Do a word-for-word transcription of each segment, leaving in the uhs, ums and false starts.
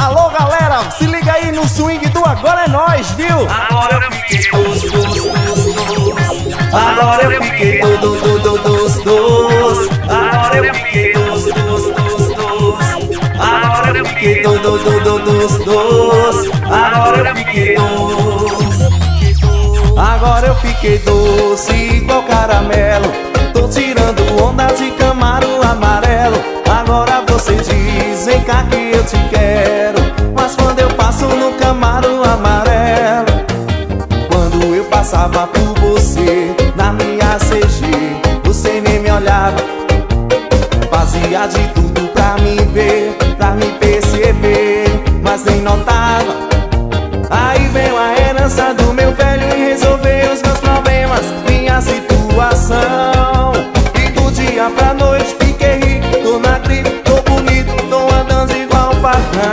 Alô galera, se liga aí no swing do Agora é Nós, viu? Agora eu fiquei doce, doce, doce, doce. Agora eu fiquei doce, doce, doce, doce. Agora eu fiquei doce, doce, doce, doce. Agora eu fiquei doce, doce, doce, doce. Agora eu fiquei doce. Agora eu fiquei doce igual caramelo. Tô tirando onda de Camaro amarelo. Agora você diz, vem cá que eu te quero. Mas quando eu passo no Camaro amarelo, quando eu passava por você na minha C G, você nem me olhava. Fazia de tudo pra me ver, pra me perceber, mas nem notava. Aí veio a herança do meu velho e resolveu os meus problemas, minha situação. E do dia pra noite fiquei rico, tô na gripe, tô bonito, tô andando igual patrão.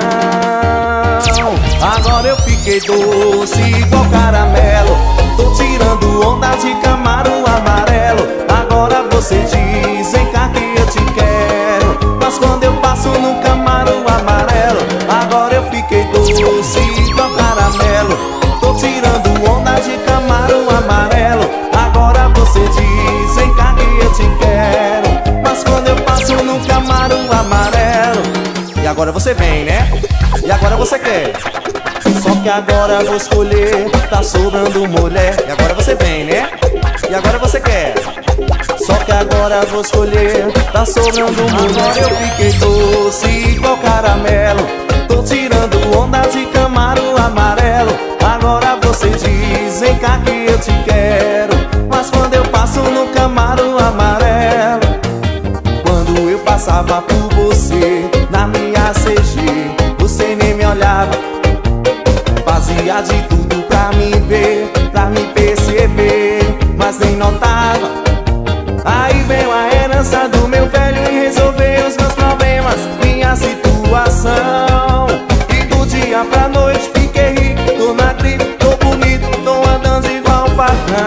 Agora eu fiquei doce igual caramelo. Tô tirando onda de Camaro amarelo. Agora você diz, vem cá que eu te quero. Mas quando eu passo no Camaro amarelo, agora eu fiquei doce igual caramelo. Tô tirando onda de Camaro amarelo. Agora você diz, vem cá que eu te quero. Mas quando eu passo no Camaro amarelo, e agora você vem, né? E agora você quer. Só que agora vou escolher, tá sobrando mulher. E agora você vem, né? E agora você quer. Só que agora vou escolher, tá sobrando mulher. Eu fiquei doce igual caramelo. Tô tirando onda de Camaro amarelo. Agora você diz, vem cá que eu te quero. Mas quando eu passo no Camaro amarelo, quando eu passava por você na minha C G, você nem me olhava. Fazia de tudo pra me ver, pra me perceber, mas nem notava. Aí veio a herança do meu velho e resolveu os meus problemas, minha situação. E do dia pra noite fiquei rico, tô na gripe, tô bonito, tô andando igual patrão.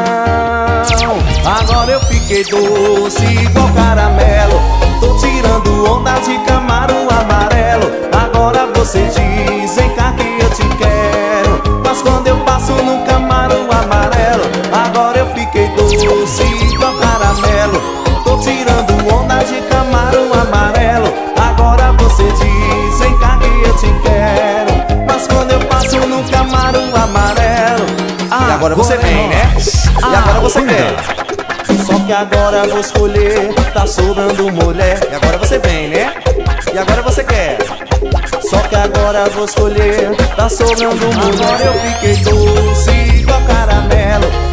Agora eu fiquei doce igual caramelo. Tô tirando onda de Camaro amarelo. Agora você diz, vem cá que eu te quero. Mas quando eu passo no Camaro amarelo, agora eu fiquei doce igual caramelo. Tô tirando onda de Camaro amarelo. Agora você diz, vem cá que eu te quero. Mas quando eu passo no Camaro amarelo, e agora você vem, né? E agora você quer. Só que agora vou escolher, tá sobrando mulher. E agora você vem, né? E agora você quer. Só que agora vou escolher, tá sobrando mulher. Eu fiquei doce igual caramelo.